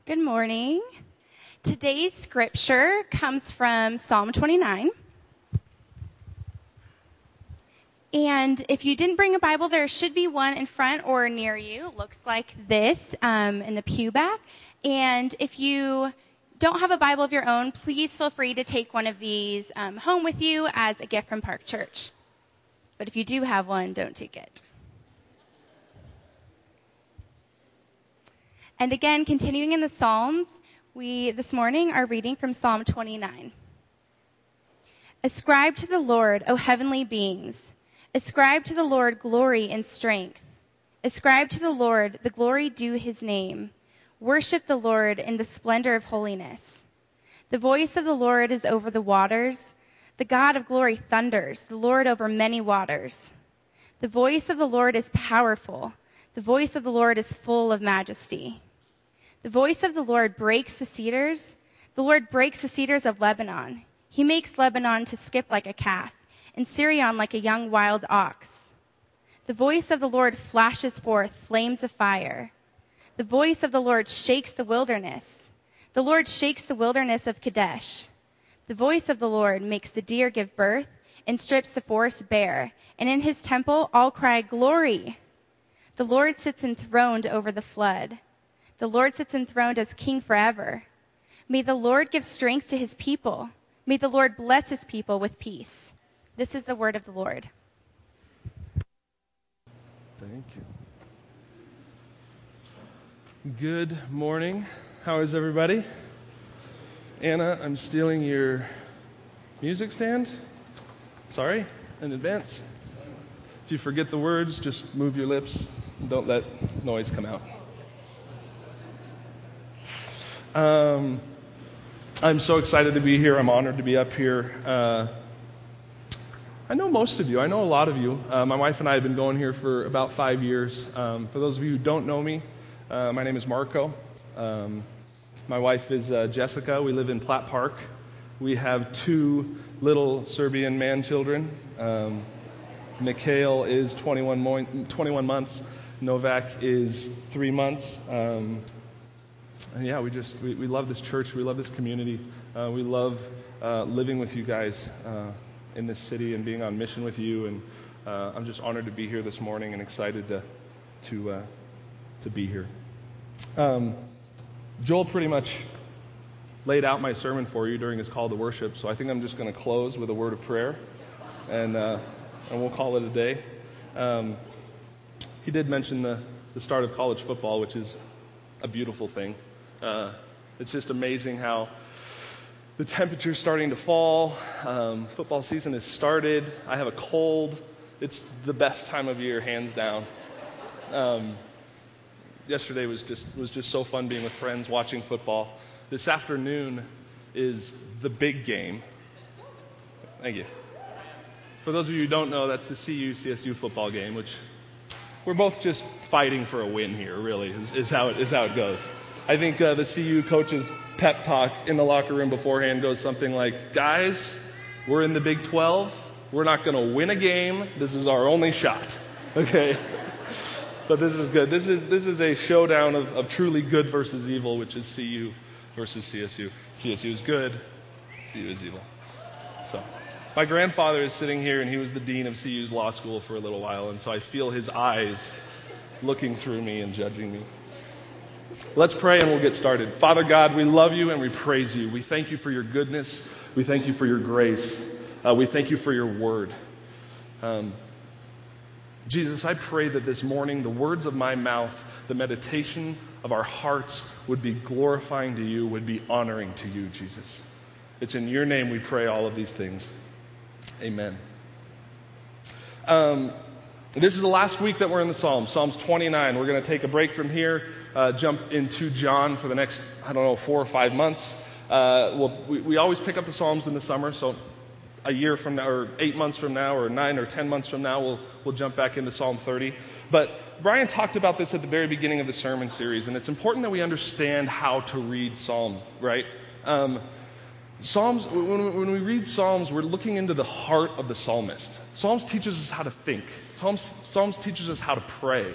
Good morning. Today's scripture comes from Psalm 29. And if you didn't bring a Bible, there should be one in front or near you. It looks like this in the pew back. And if you don't have a Bible of your own, please feel free to take one of these home with you as a gift from Park Church. But if you do have one, don't take it. And again, continuing in the Psalms, we this morning are reading from Psalm 29. Ascribe to the Lord, O heavenly beings. Ascribe to the Lord glory and strength. Ascribe to the Lord the glory due his name. Worship the Lord in the splendor of holiness. The voice of the Lord is over the waters. The God of glory thunders, the Lord over many waters. The voice of the Lord is powerful. The voice of the Lord is full of majesty. The voice of the Lord breaks the cedars. The Lord breaks the cedars of Lebanon. He makes Lebanon to skip like a calf, and Sirion like a young wild ox. The voice of the Lord flashes forth flames of fire. The voice of the Lord shakes the wilderness. The Lord shakes the wilderness of Kadesh. The voice of the Lord makes the deer give birth and strips the forest bare, and in his temple all cry, "Glory!" The Lord sits enthroned over the flood. The Lord sits enthroned as king forever. May the Lord give strength to his people. May the Lord bless his people with peace. This is the word of the Lord. Thank you. Good morning. How is everybody? Anna, I'm stealing your music stand. Sorry, in advance. If you forget the words, just move your lips and don't let noise come out. I'm so excited to be here. I'm honored to be up here. I know most of you. I know a lot of you. My wife and I have been going here for about 5 years. For those of you who don't know me, my name is Marco. My wife is Jessica. We live in Platt Park. We have 2 little Serbian man children. Mikhail is 21 months. Novak is 3 months. And yeah, we love this church. We love this community. We love living with you guys in this city and being on mission with you. And I'm just honored to be here this morning and excited to be here. Joel pretty much laid out my sermon for you during his call to worship, so I think I'm just going to close with a word of prayer, and we'll call it a day. He did mention the start of college football, which is a beautiful thing. It's just amazing how the temperature's starting to fall. Football season has started. I have a cold. It's the best time of year, hands down. Yesterday was just so fun being with friends, watching football. This afternoon is the big game. Thank you. For those of you who don't know, that's the CU-CSU football game, which we're both just fighting for a win here, really, is how it goes. I think the CU coach's pep talk in the locker room beforehand goes something like, "Guys, we're in the Big 12. We're not going to win a game. This is our only shot." Okay? But this is good. This is a showdown of truly good versus evil, which is CU versus CSU. CSU is good. CU is evil. So my grandfather is sitting here, and he was the dean of CU's law school for a little while, and so I feel his eyes looking through me and judging me. Let's pray and we'll get started. Father God, we love you and we praise you. We thank you for your goodness. We thank you for your grace. We thank you for your word. Jesus, I pray that this morning the words of my mouth, the meditation of our hearts would be glorifying to you, would be honoring to you, Jesus. It's in your name we pray all of these things. Amen. This is the last week that we're in the Psalms, Psalms 29. We're going to take a break from here, jump into John for the next, 4 or 5 months. We always pick up the Psalms in the summer, so a year from now, or 8 months from now, or 9 or 10 months from now, we'll jump back into Psalm 30. But Brian talked about this at the very beginning of the sermon series, and it's important that we understand how to read Psalms, right? Psalms, when we read Psalms, we're looking into the heart of the psalmist. Psalms teaches us how to think. Psalms teaches us how to pray.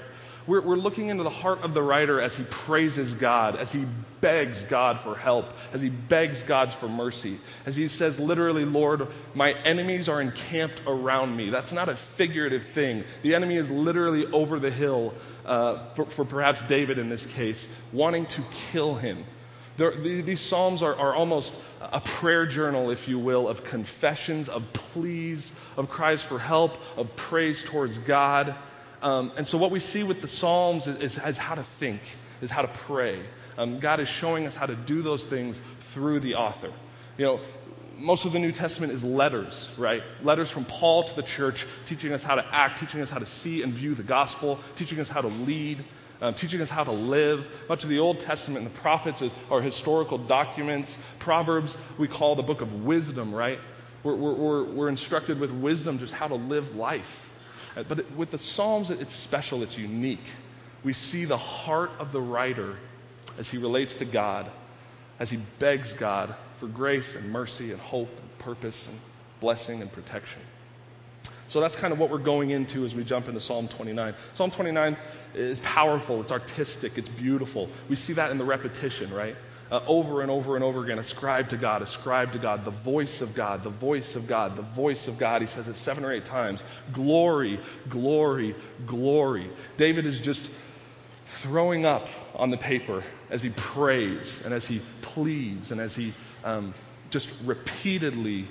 we're looking into the heart of the writer as he praises God, as he begs God for help, as he begs God for mercy, as he says literally, Lord, my enemies are encamped around me. That's not a figurative thing. The enemy is literally over the hill, for perhaps David in this case, wanting to kill him. These Psalms are almost a prayer journal, if you will, of confessions, of pleas, of cries for help, of praise towards God. And so what we see with the Psalms is how to think, is how to pray. God is showing us how to do those things through the author. You know, most of the New Testament is letters, right? Letters from Paul to the church, teaching us how to act, teaching us how to see and view the gospel, teaching us how to lead, teaching us how to live. Much of the Old Testament and the prophets are historical documents. Proverbs we call the book of wisdom, right? We're instructed with wisdom just how to live life. But with the Psalms, it's special, it's unique. We see the heart of the writer as he relates to God, as he begs God for grace and mercy and hope and purpose and blessing and protection. So that's kind of what we're going into as we jump into Psalm 29. Psalm 29 is powerful, it's artistic, it's beautiful. We see that in the repetition, right? Over and over and over again, ascribe to God, the voice of God, the voice of God, the voice of God. He says it 7 or 8 times. Glory, glory, glory. David is just throwing up on the paper as he prays and as he pleads and as he just repeatedly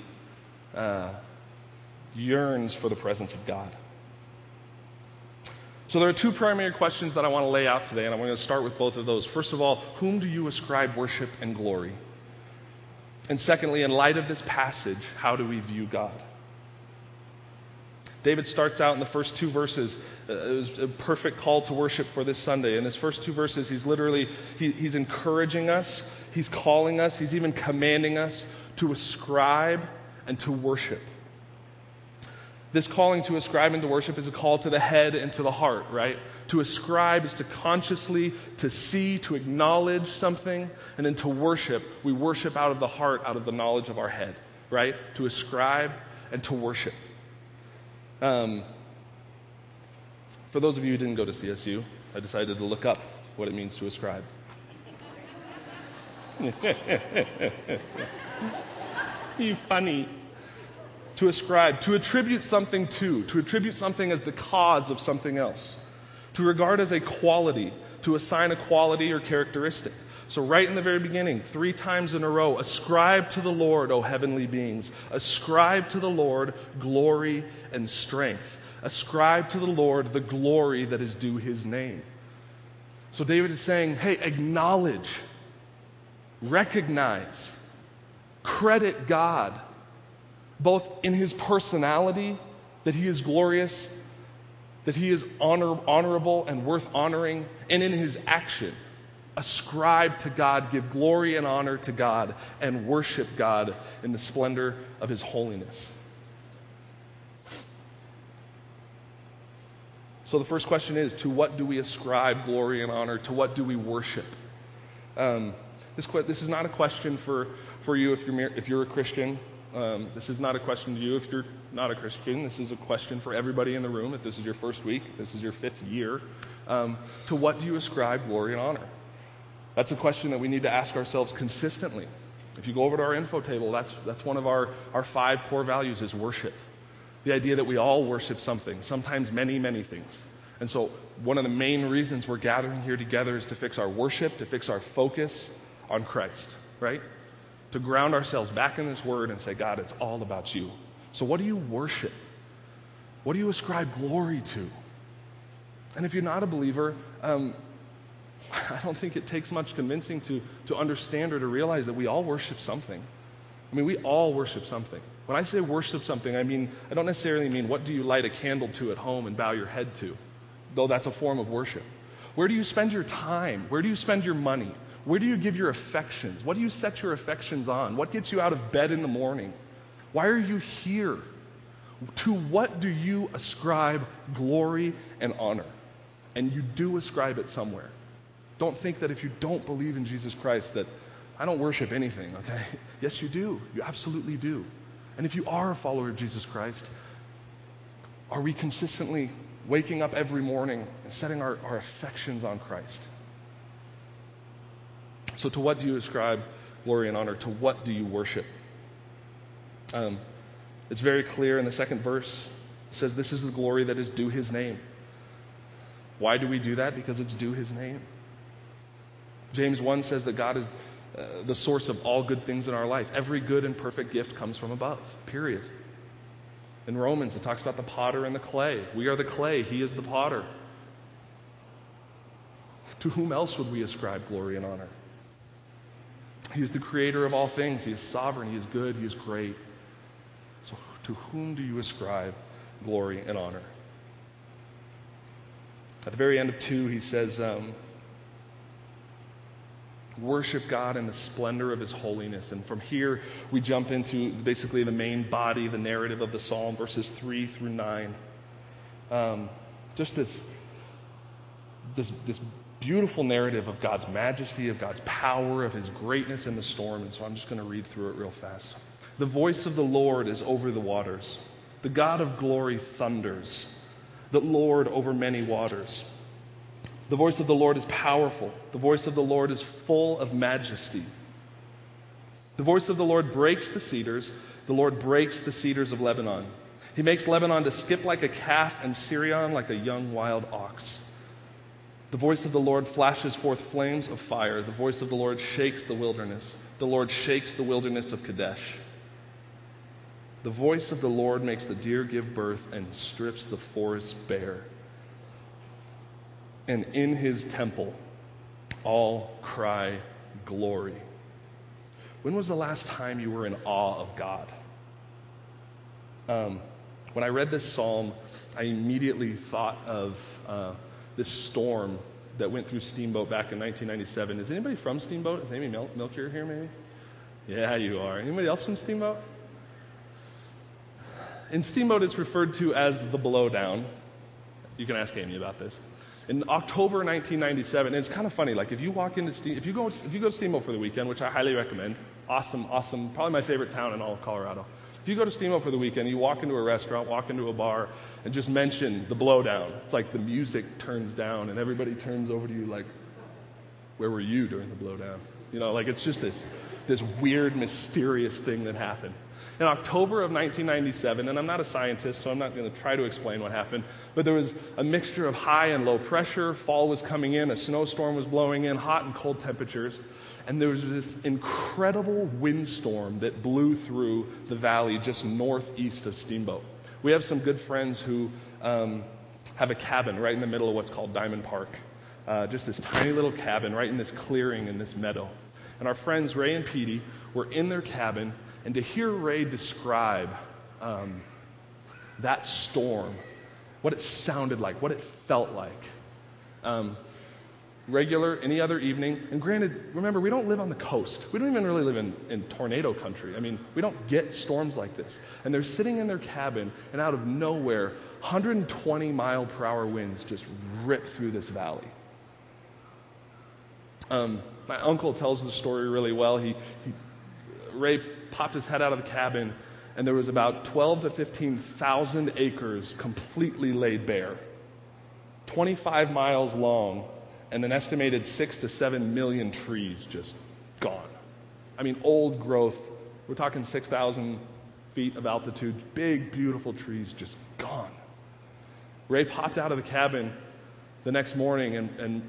yearns for the presence of God. So there are 2 primary questions that I want to lay out today, and I'm going to start with both of those. First of all, whom do you ascribe worship and glory? And secondly, in light of this passage, how do we view God? David starts out in the first 2 verses. It was a perfect call to worship for this Sunday. In his first 2 verses, he's encouraging us, he's calling us, he's even commanding us to ascribe and to worship. This calling to ascribe and to worship is a call to the head and to the heart, right? To ascribe is to consciously, to see, to acknowledge something, and then to worship, we worship out of the heart, out of the knowledge of our head, right? To ascribe and to worship. For those of you who didn't go to CSU, I decided to look up what it means to ascribe. You funny. To ascribe, to attribute something to attribute something as the cause of something else, to regard as a quality, to assign a quality or characteristic. So right in the very beginning, 3 times in a row, ascribe to the Lord, O heavenly beings. Ascribe to the Lord glory and strength. Ascribe to the Lord the glory that is due his name. So David is saying, hey, acknowledge, recognize, credit God, both in his personality, that he is glorious, that he is honorable and worth honoring, and in his action. Ascribe to God, give glory and honor to God, and worship God in the splendor of his holiness. So the first question is, to what do we ascribe glory and honor? To what do we worship? This is not a question for you if you're a Christian. This is not a question to you if you're not a Christian. This is a question for everybody in the room. If this is your first week, if this is your 5th year, to what do you ascribe glory and honor? That's a question that we need to ask ourselves consistently. If you go over to our info table, that's one of our 5 core values is worship. The idea that we all worship something, sometimes many, many things. And so one of the main reasons we're gathering here together is to fix our worship, to fix our focus on Christ, right? To ground ourselves back in this word and say, God, it's all about you. So what do you worship? What do you ascribe glory to? And if you're not a believer, I don't think it takes much convincing to understand or to realize that we all worship something. I mean, we all worship something. When I say worship something, I don't necessarily mean what do you light a candle to at home and bow your head to, though that's a form of worship. Where do you spend your time? Where do you spend your money? Where do you give your affections? What do you set your affections on? What gets you out of bed in the morning? Why are you here? To what do you ascribe glory and honor? And you do ascribe it somewhere. Don't think that if you don't believe in Jesus Christ that I don't worship anything, okay? Yes, you do. You absolutely do. And if you are a follower of Jesus Christ, are we consistently waking up every morning and setting our affections on Christ. So to what do you ascribe glory and honor? To what do you worship? It's very clear in the second verse. It says, this is the glory that is due his name. Why do we do that? Because it's due his name. James 1 says that God is the source of all good things in our life. Every good and perfect gift comes from above, period. In Romans, it talks about the potter and the clay. We are the clay, he is the potter. To whom else would we ascribe glory and honor? He is the creator of all things. He is sovereign, he is good, he is great. So to whom do you ascribe glory and honor? At the very end of 2, he says, worship God in the splendor of his holiness. And from here, we jump into basically the main body, the narrative of the psalm, verses 3 through 9. Just this beautiful narrative of God's majesty, of God's power, of his greatness in the storm. And so I'm just going to read through it real fast. The voice of the Lord is over the waters. The God of glory thunders. The Lord over many waters. The voice of the Lord is powerful. The voice of the Lord is full of majesty. The voice of the Lord breaks the cedars. The Lord breaks the cedars of Lebanon. He makes Lebanon to skip like a calf and Sirion like a young wild ox. The voice of the Lord flashes forth flames of fire. The voice of the Lord shakes the wilderness. The Lord shakes the wilderness of Kadesh. The voice of the Lord makes the deer give birth and strips the forest bare. And in his temple, all cry glory. When was the last time you were in awe of God? When I read this psalm, I immediately thought of this storm that went through Steamboat back in 1997. Is anybody from Steamboat? Is Amy Milkier here, maybe? Yeah, you are. Anybody else from Steamboat? In Steamboat, it's referred to as the blowdown. You can ask Amy about this. In October 1997, and it's kind of funny. Like if you go to Steamboat for the weekend, which I highly recommend, awesome, probably my favorite town in all of Colorado. If you go to Steamboat for the weekend, you walk into a restaurant, walk into a bar, and just mention the blowdown. It's like the music turns down, and everybody turns over to you like, "Where were you during the blowdown?" You know, like it's just this weird, mysterious thing that happened. In October of 1997, and I'm not a scientist, so I'm not going to try to explain what happened, but there was a mixture of high and low pressure. Fall was coming in, a snowstorm was blowing in, hot and cold temperatures, and there was this incredible windstorm that blew through the valley just northeast of Steamboat. We have some good friends who have a cabin right in the middle of what's called Diamond Park, just this tiny little cabin right in this clearing in this meadow. And our friends Ray and Petey were in their cabin, and to hear Ray describe that storm, what it sounded like, what it felt like, any other evening, and granted, remember, we don't live on the coast. We don't even really live in tornado country. I mean, we don't get storms like this. And they're sitting in their cabin, and out of nowhere, 120-mile-per-hour winds just rip through this valley. My uncle tells the story really well. Ray popped his head out of the cabin, and there was about 12 to 15,000 acres completely laid bare, 25 miles long, and an estimated 6 to 7 million trees just gone. I mean, old growth. We're talking 6,000 feet of altitude, big, beautiful trees just gone. Ray popped out of the cabin the next morning, and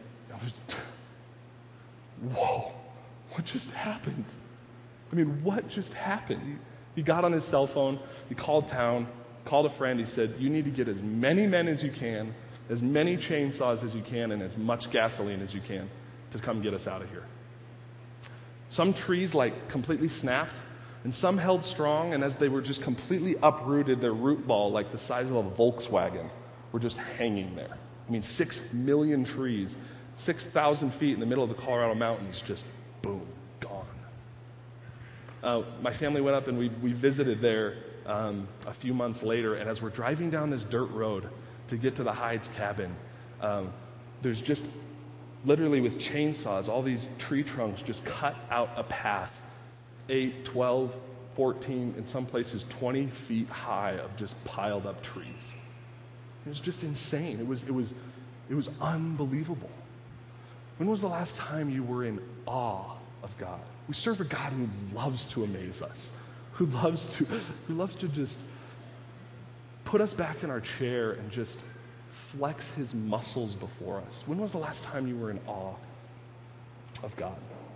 whoa, what just happened? I mean, what just happened? He got on his cell phone, he called town, called a friend, he said, you need to get as many men as you can, as many chainsaws as you can, and as much gasoline as you can to come get us out of here. Some trees like completely snapped, and some held strong, and as they were just completely uprooted, their root ball, like the size of a Volkswagen, were just hanging there. I mean, 6 million trees, 6,000 feet in the middle of the Colorado mountains, just boom, gone. My family went up and we visited there a few months later, and as we're driving down this dirt road to get to the Hyde's cabin, there's just literally with chainsaws, all these tree trunks just cut out a path, 8, 12, 14, in some places 20 feet high of just piled up trees. It was just insane. It was unbelievable. When was the last time you were in awe of God? We serve a God who loves to amaze us, who loves to just put us back in our chair and just flex his muscles before us. When was the last time you were in awe of God?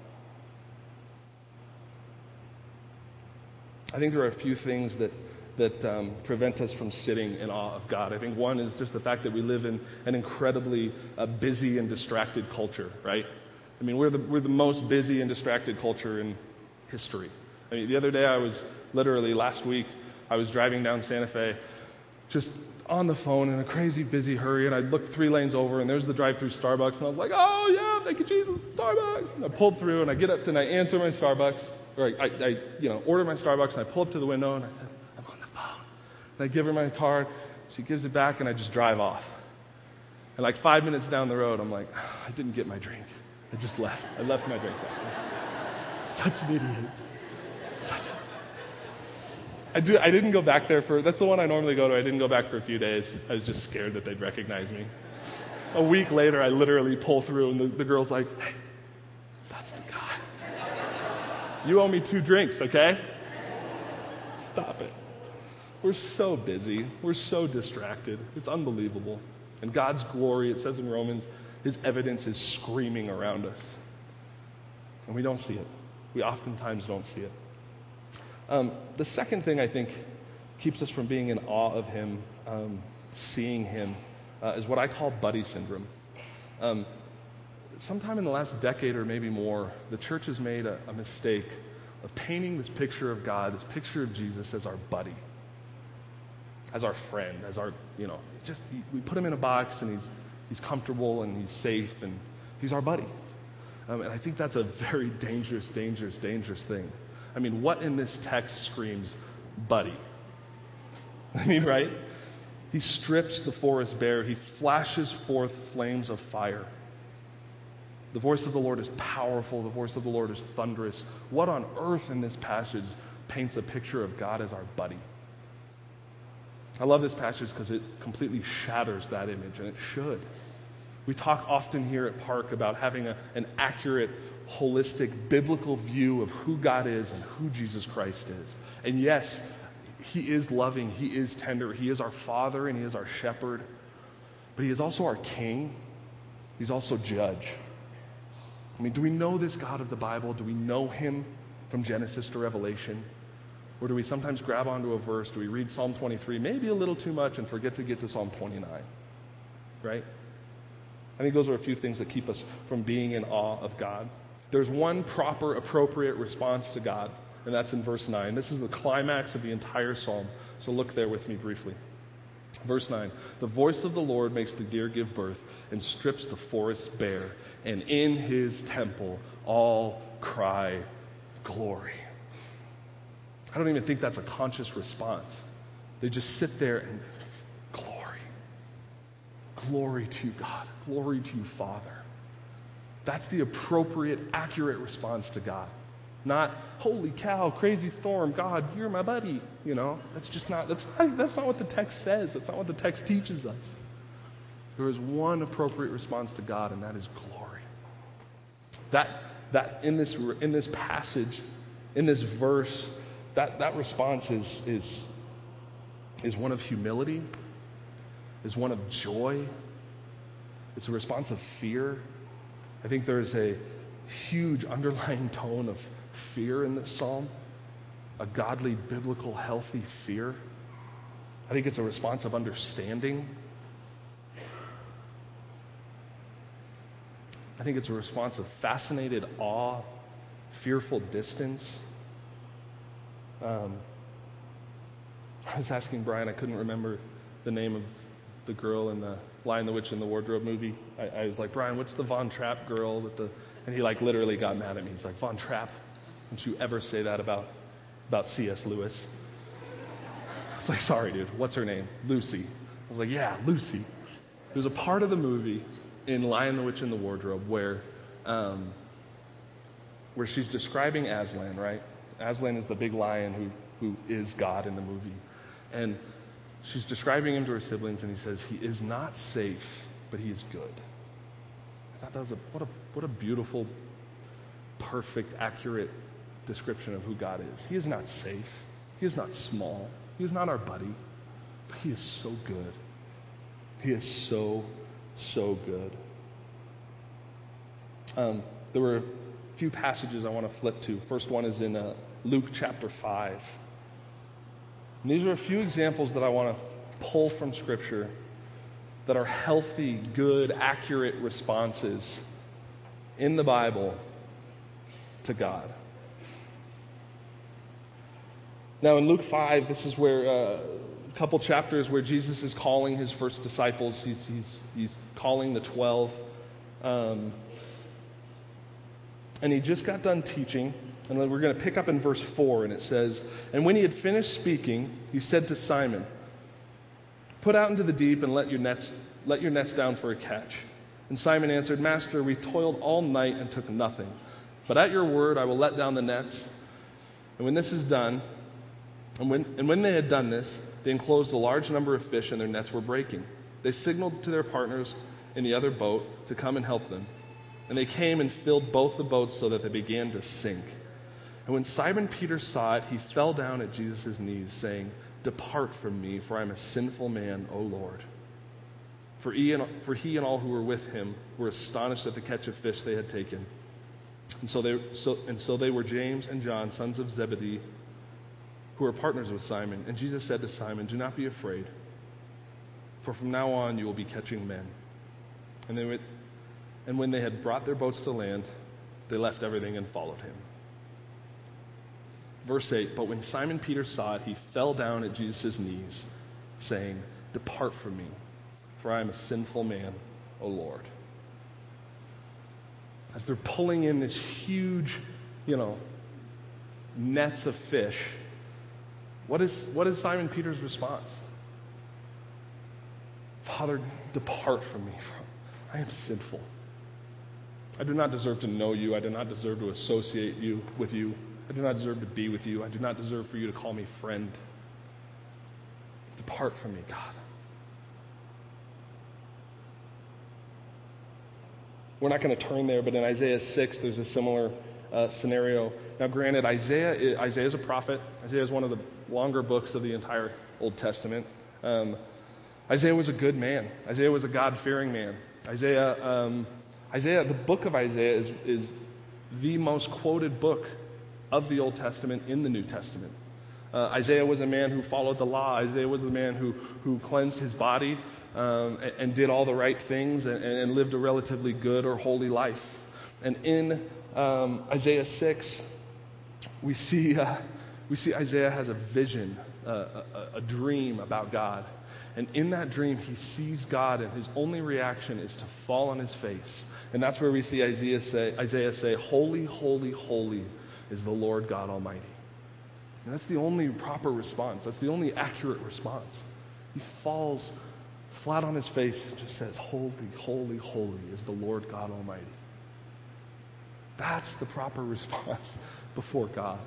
I think there are a few things that prevent us from sitting in awe of God. I think one is just the fact that we live in an incredibly busy and distracted culture, right? I mean, we're the most busy and distracted culture in history. I mean, the other day last week, I was driving down Santa Fe, just on the phone in a crazy busy hurry, and I looked 3 lanes over, and there's the drive-through Starbucks, and I was like, oh yeah, thank you Jesus, Starbucks. And I pulled through, and I get up and I answer my Starbucks, or I order my Starbucks, and I pull up to the window, and I said, I'm on the phone. And I give her my card, she gives it back, and I just drive off. And like 5 minutes down the road, I'm like, I didn't get my drink. I just left. I left my drink back there. Such an idiot. I didn't go back there that's the one I normally go to. I didn't go back for a few days. I was just scared that they'd recognize me. A week later, I literally pull through, and the girl's like, hey, that's the guy. You owe me 2 drinks, okay? Stop it. We're so busy. We're so distracted. It's unbelievable. And God's glory, it says in Romans, his evidence is screaming around us. And we don't see it. We oftentimes don't see it. The second thing I think keeps us from being in awe of him, seeing him, is what I call buddy syndrome. Sometime in the last decade or maybe more, the church has made a mistake of painting this picture of God, this picture of Jesus as our buddy, as our friend, as our, we put him in a box and he's comfortable and he's safe and he's our buddy. And I think that's a very dangerous thing. I mean, what in this text screams buddy? I mean, right? He strips the forest bare. He flashes forth flames of fire. The voice of the Lord is powerful. The voice of the Lord is thunderous. What on earth in this passage paints a picture of God as our buddy? I love this passage because it completely shatters that image, and it should. We talk often here at Park about having an accurate, holistic, biblical view of who God is and who Jesus Christ is. And yes, he is loving, he is tender, he is our Father, and he is our shepherd. But he is also our King. He's also judge. I mean, do we know this God of the Bible? Do we know him from Genesis to Revelation? Or do we sometimes grab onto a verse? Do we read Psalm 23, maybe a little too much, and forget to get to Psalm 29? Right? I think those are a few things that keep us from being in awe of God. There's one proper, appropriate response to God, and that's in verse 9. This is the climax of the entire psalm, so look there with me briefly. Verse 9, the voice of the Lord makes the deer give birth and strips the forest bare, and in his temple all cry glory. I don't even think that's a conscious response. They just sit there and glory. Glory to God. Glory to you, Father. That's the appropriate, accurate response to God. Not, holy cow, crazy storm, God, you're my buddy. That's not what the text says. That's not what the text teaches us. There is one appropriate response to God, and that is glory. That in this passage, in this verse, that response is one of humility, is one of joy. It's a response of fear. I think there is a huge underlying tone of fear in this psalm, a godly, biblical, healthy fear. I think it's a response of understanding. I think it's a response of fascinated awe, fearful distance. I was asking Brian, I couldn't remember the name of the girl in the Lion, the Witch, and the Wardrobe movie. I was like, Brian, what's the Von Trapp girl with the... And he literally got mad at me. He's like, Von Trapp? Don't you ever say that about C.S. Lewis? I was like, sorry, dude. What's her name? Lucy. I was like, yeah, Lucy. There's a part of the movie in Lion, the Witch, and the Wardrobe where she's describing Aslan, right? Aslan is the big lion who is God in the movie. And she's describing him to her siblings, and he says, he is not safe, but he is good. I thought that was what a beautiful, perfect, accurate description of who God is. He is not safe. He is not small. He is not our buddy. But he is so good. He is so, so good. There were a few passages I want to flip to. First one is in Luke chapter 5. And these are a few examples that I want to pull from Scripture that are healthy, good, accurate responses in the Bible to God. Now in Luke 5, this is where a couple chapters where Jesus is calling his first disciples. He's calling the 12. And he just got done teaching. And then we're going to pick up in verse 4, and it says, "And when he had finished speaking, he said to Simon, 'Put out into the deep and let your nets down for a catch.' And Simon answered, 'Master, we toiled all night and took nothing. But at your word I will let down the nets.' And when this is done, and when they had done this, they enclosed a large number of fish, and their nets were breaking. They signaled to their partners in the other boat to come and help them. And they came and filled both the boats so that they began to sink. And when Simon Peter saw it, he fell down at Jesus' knees, saying, 'Depart from me, for I am a sinful man, O Lord.' For he and all who were with him were astonished at the catch of fish they had taken. And so they were James and John, sons of Zebedee, who were partners with Simon. And Jesus said to Simon, 'Do not be afraid, for from now on you will be catching men.' And when they had brought their boats to land, they left everything and followed him." Verse 8, "But when Simon Peter saw it, he fell down at Jesus' knees, saying, 'Depart from me, for I am a sinful man, O Lord.'" As they're pulling in this huge, nets of fish, what is Simon Peter's response? "Father, depart from me, for I am sinful. I do not deserve to know you. I do not deserve to associate with you. I do not deserve to be with you. I do not deserve for you to call me friend. Depart from me, God." We're not going to turn there, but in Isaiah 6, there's a similar scenario. Now, granted, Isaiah is a prophet. Isaiah is one of the longer books of the entire Old Testament. Isaiah was a good man. Isaiah was a God-fearing man. Isaiah, the book of Isaiah is the most quoted book of the Old Testament in the New Testament. Isaiah was a man who followed the law. Isaiah was the man who cleansed his body and did all the right things and lived a relatively good or holy life. And in Isaiah 6, we see Isaiah has a vision, a dream about God. And in that dream, he sees God, and his only reaction is to fall on his face. And that's where we see Isaiah say, "Holy, holy, holy is the Lord God Almighty." And that's the only proper response. That's the only accurate response. He falls flat on his face and just says, "Holy, holy, holy is the Lord God Almighty." That's the proper response before God.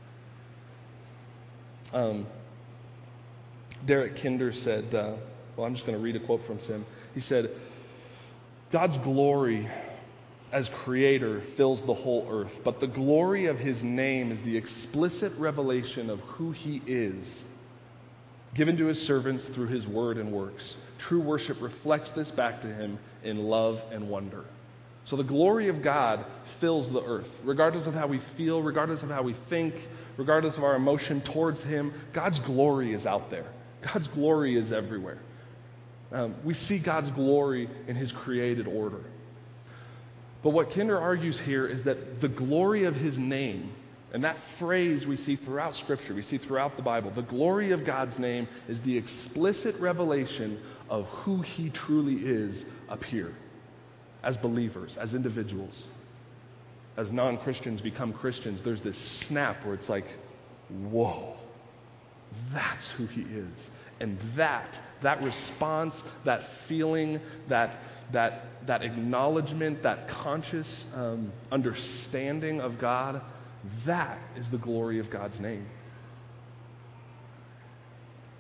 Derek Kinder said, I'm just going to read a quote from him. He said, "God's glory as creator fills the whole earth, but the glory of his name is the explicit revelation of who he is, given to his servants through his word and works. True worship reflects this back to him in love and wonder." So the glory of God fills the earth. Regardless of how we feel, regardless of how we think, regardless of our emotion towards him, God's glory is out there. God's glory is everywhere. We see God's glory in his created order. But what Kinder argues here is that the glory of his name, and that phrase we see throughout Scripture, we see throughout the Bible, the glory of God's name is the explicit revelation of who he truly is up here. As believers, as individuals, as non-Christians become Christians, there's this snap where it's like, whoa, that's who he is. And that response, that feeling, that acknowledgement, that conscious understanding of God, that is the glory of God's name.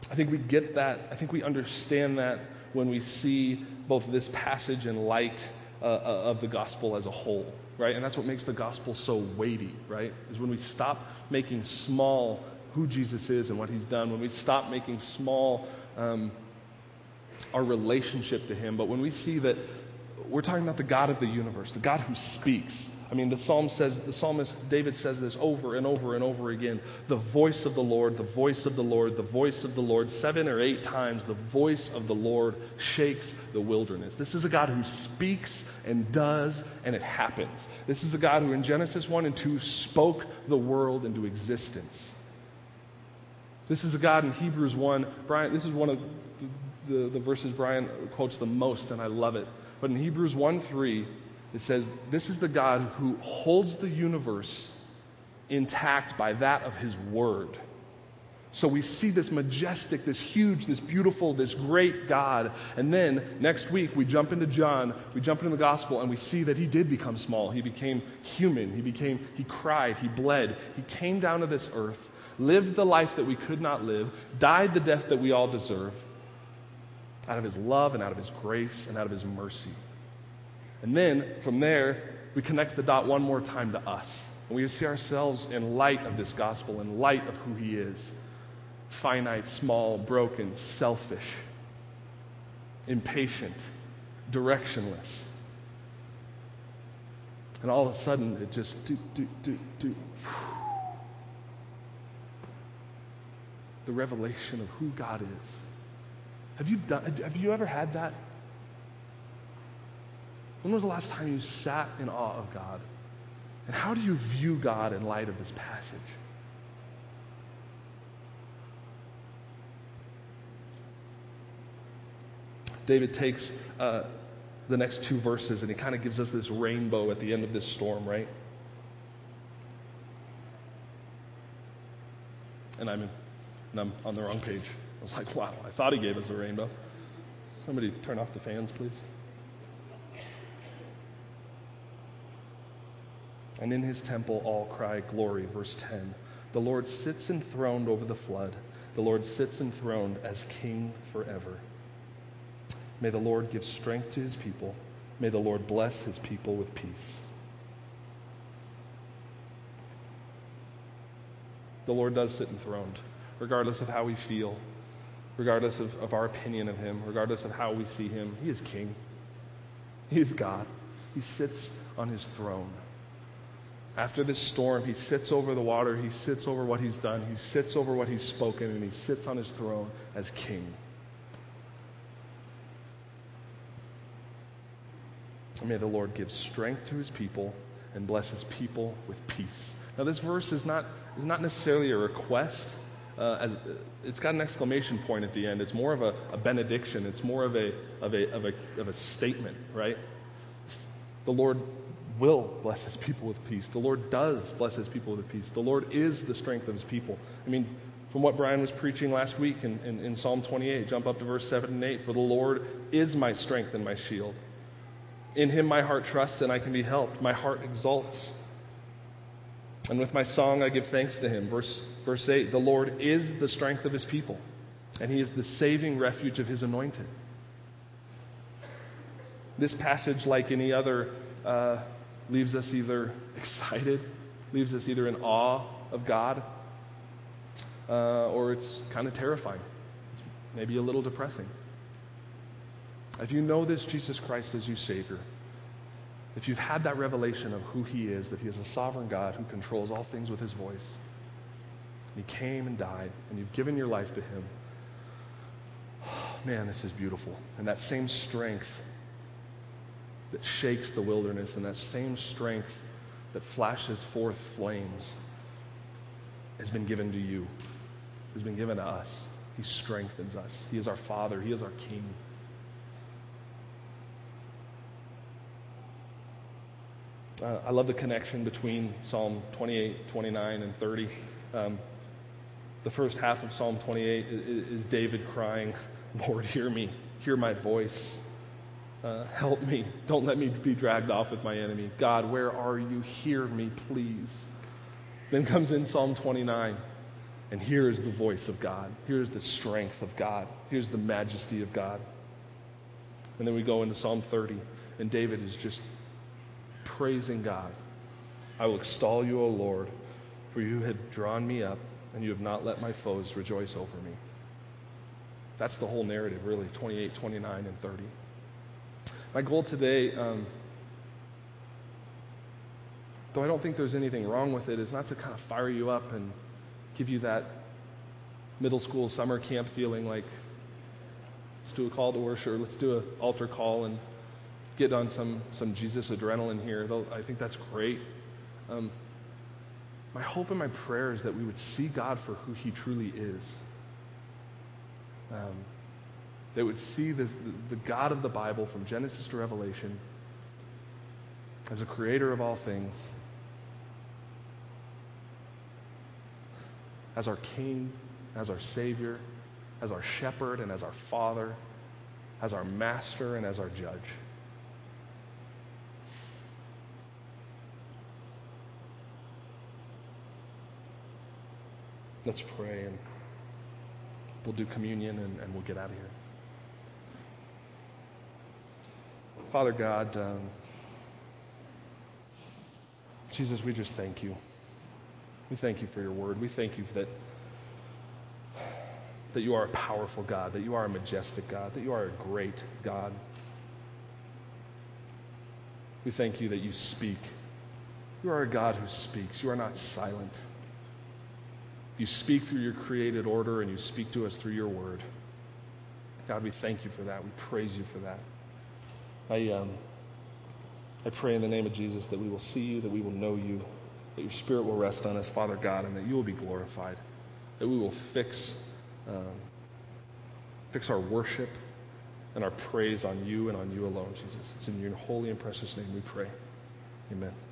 I think we get that. I think we understand that when we see both this passage in light of the gospel as a whole, right? And that's what makes the gospel so weighty, right? Is when we stop making small who Jesus is and what he's done, when we stop making small our relationship to him, but when we see that we're talking about the God of the universe, the God who speaks. I mean, the psalmist David says this over and over and over again. The voice of the Lord, the voice of the Lord, the voice of the Lord. 7 or 8 times the voice of the Lord shakes the wilderness. This is a God who speaks and does, and it happens. This is a God who in Genesis 1 and 2 spoke the world into existence. This is a God in Hebrews 1. Brian, this is one of the verses Brian quotes the most, and I love it. But in Hebrews 1:3, it says, this is the God who holds the universe intact by that of his word. So we see this majestic, this huge, this beautiful, this great God. And then next week we jump into John, we jump into the gospel, and we see that he did become small. He became human. He cried, he bled. He came down to this earth, lived the life that we could not live, died the death that we all deserve, out of his love and out of his grace and out of his mercy. And then from there, we connect the dot one more time to us. And we see ourselves in light of this gospel, in light of who he is. Finite, small, broken, selfish, impatient, directionless. And all of a sudden, it just the revelation of who God is. Have you ever had that? When was the last time you sat in awe of God? And how do you view God in light of this passage? David takes the next 2 verses and he kind of gives us this rainbow at the end of this storm, right? And I'm on the wrong page. I was like, wow, I thought he gave us a rainbow. Somebody turn off the fans, please. And in his temple all cry glory, verse 10. The Lord sits enthroned over the flood. The Lord sits enthroned as king forever. May the Lord give strength to his people. May the Lord bless his people with peace. The Lord does sit enthroned, regardless of how we feel, regardless of our opinion of him, regardless of how we see him. He is king. He is God. He sits on his throne. After this storm, he sits over the water. He sits over what he's done. He sits over what he's spoken, and he sits on his throne as king. And may the Lord give strength to his people and bless his people with peace. Now, this verse is not necessarily a request. It's got an exclamation point at the end. It's more of a benediction. It's more of a statement, right? The Lord will bless his people with peace. The Lord does bless his people with peace. The Lord is the strength of his people. I mean, from what Brian was preaching last week in Psalm 28, jump up to verse 7 and 8. For the Lord is my strength and my shield. In him my heart trusts and I can be helped. My heart exalts. And with my song I give thanks to him. Verse 8, the Lord is the strength of his people, and he is the saving refuge of his anointed. This passage, like any other, leaves us either excited, leaves us either in awe of God, or it's kind of terrifying. It's maybe a little depressing. If you know this Jesus Christ as your Savior, if you've had that revelation of who he is, that he is a sovereign God who controls all things with his voice, and he came and died, and you've given your life to him, man, this is beautiful. And that same strength that shakes the wilderness, and that same strength that flashes forth flames has been given to you, has been given to us. He strengthens us. He is our Father. He is our King. I love the connection between Psalm 28, 29, and 30. The first half of Psalm 28 is David crying, Lord, hear me, hear my voice. Help me. Don't let me be dragged off with my enemy. God, where are you? Hear me, please. Then comes in Psalm 29. And here is the voice of God. Here's the strength of God. Here's the majesty of God. And then we go into Psalm 30, and David is just praising God. I will extol you, O Lord, for you have drawn me up, and you have not let my foes rejoice over me. That's the whole narrative, really, 28, 29, and 30. My goal today, though I don't think there's anything wrong with it, is not to kind of fire you up and give you that middle school summer camp feeling like, let's do a call to worship, or let's do an altar call and get on some Jesus adrenaline here. Though I think that's great. My hope and my prayer is that we would see God for who he truly is. That would see the God of the Bible from Genesis to Revelation as a creator of all things, as our King, as our Savior, as our Shepherd and as our Father, as our Master and as our Judge. Let's pray, and we'll do communion, and we'll get out of here. Father God, Jesus, we just thank you. We thank you for your word. We thank you that you are a powerful God, that you are a majestic God, that you are a great God. We thank you that you speak. You are a God who speaks. You are not silent. You speak through your created order, and you speak to us through your word. God, we thank you for that. We praise you for that. I pray in the name of Jesus that we will see you, that we will know you, that your Spirit will rest on us, Father God, and that you will be glorified, that we will fix our worship and our praise on you and on you alone, Jesus. It's in your holy and precious name we pray. Amen.